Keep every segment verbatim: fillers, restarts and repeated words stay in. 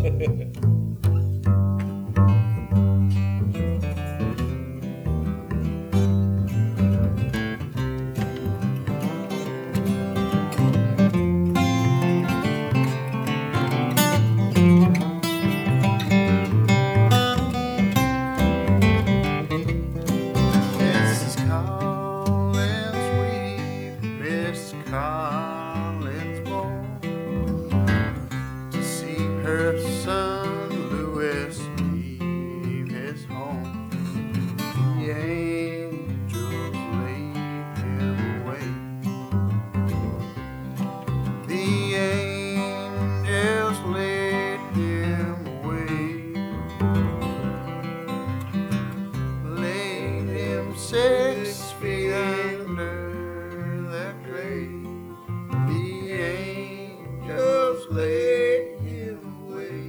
Missus Collins weep, Miss Collins mourn to see her son Louis leave his home. The angels laid him away. The angels laid him away. Laid him six feet under the grave. The angels laid him away.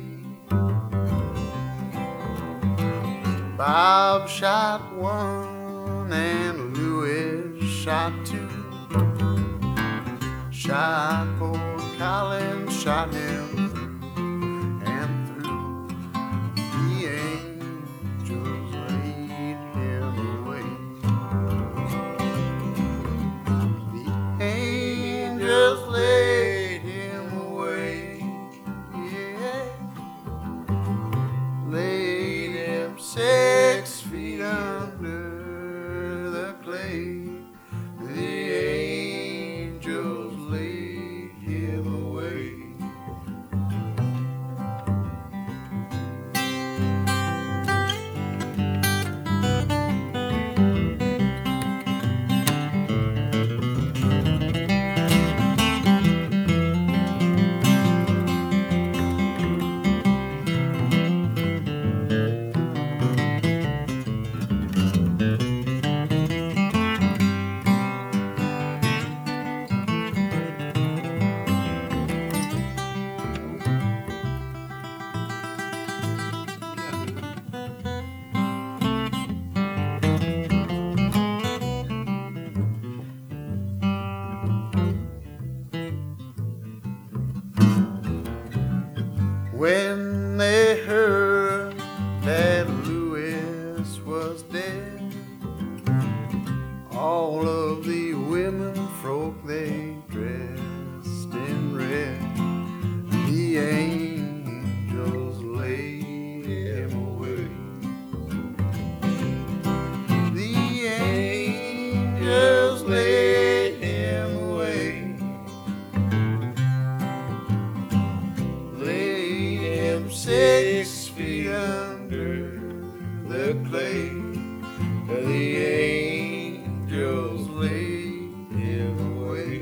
Bob shot one and Louis shot two. Shot poor Collins, shot him through and through. The angels laid him away. The angels laid him away. Yeah. Laid him six feet under the clay. The angels laid him away. When they heard that Louis was dead, all of the women folk they dressed in red. The angels laid him away. The angels laid him away. Laid him six feet under the clay. The angels laid him away.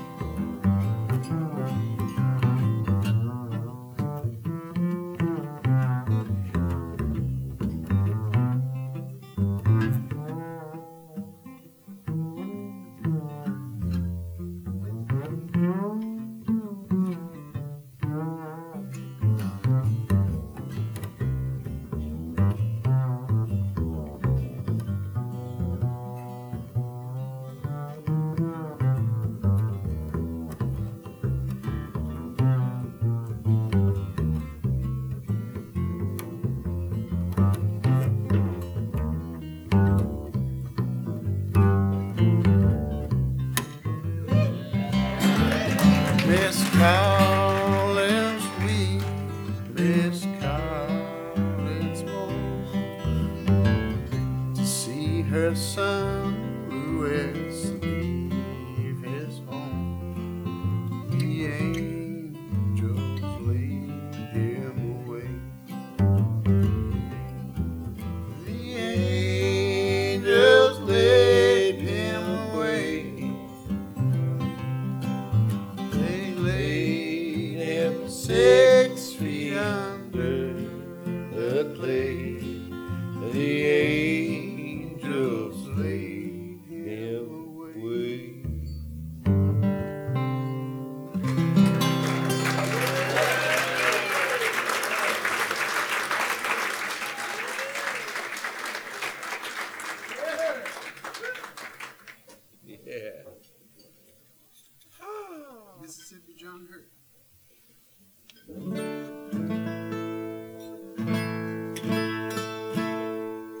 Miss Collins weep, Miss Collins mourn to see her son Louis leave his home. The angels laid him away. The angels laid him away. They laid him six feet under